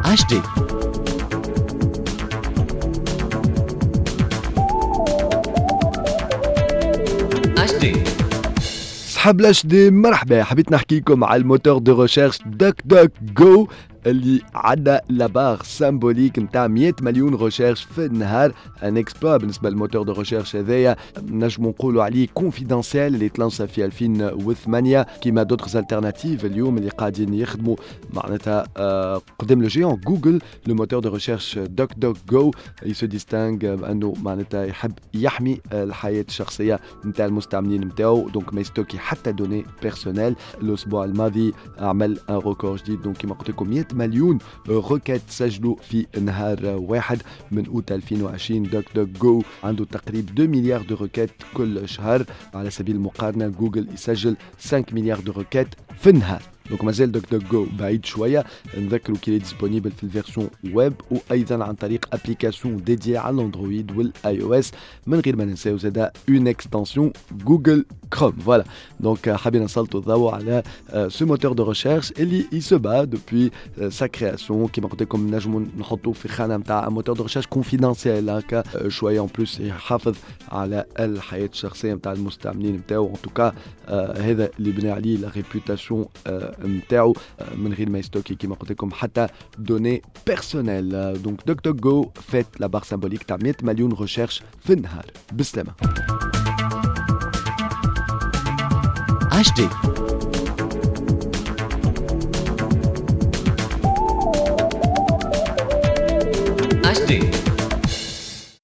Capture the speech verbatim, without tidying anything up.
اش دي. اش دي. صحاب الاش دي، مرحبا. حبيت نحكيكم على الموتور دو ريشيرش دوك دوك جو اللي عدى لابار سامبوليك نتاع مية مليون ريشيرش في النهار. ان اكسبلوا بالنسبه للموتور دو ريشيرش هذايا، نجموا نقولوا عليه كونفيدنسيال اللي تلانسا في ألفين وثمانية كيما دوترز الترناتيف اليوم اللي قاعدين يخدموا معناتها آه قدام لو جيون جوجل. لو موتور دو ريشيرش دوك دوك جو يسو ديستانغ انه معناتها يحب يحمي الحياه الشخصيه نتاع المستعملين نتاعو، دونك ما يستوكي حتى دوني بيرسونيل. الاسبوع الماضي عمل ان ريكورد جديد، دونك كيما قلت لكم مية مليون روكيت سجلوا في نهار واحد من اوت ألفين وعشرين. دوك دوك جو عنده تقريبا اثنين مليار دو روكيت كل شهر. على سبيل المقارنه جوجل يسجل خمسة مليار دو روكيت في النهار. دونك مازال دوك دوك جو بعيد شويه. نذكروا كي ديسپونيبل في الفيرسيون ويب وايضا عن طريق ابليكاسيون ديدي على الاندرويد والاي او اس، من غير ما ننساو زاده اون اكستنسيون جوجل كروم. فوالا دونك حابين نسلطوا الضوء على سو موتور دو ريشيرش اللي يسو با دوبوي سا كرياسيون. كيما قلت لكم نجموا نحطوه في خانه نتاع موتور دو ريشيرش كونفيدنسيال هكا شويه، اون بلوس يحافظ على الحياه الشخصيه نتاع المستعملين نتاعو. ان توكا هذا اللي بنى عليه لا ريبوتاسيون نتاعو من غير ما يستوكي كيما قلت لكم حتى دوني بيرسونيل. دونك دوك دوك جو فات لا بار سامبوليك تاع مية مليون ريشيرش في النهار. بالسلامه. اش دي. اش دي.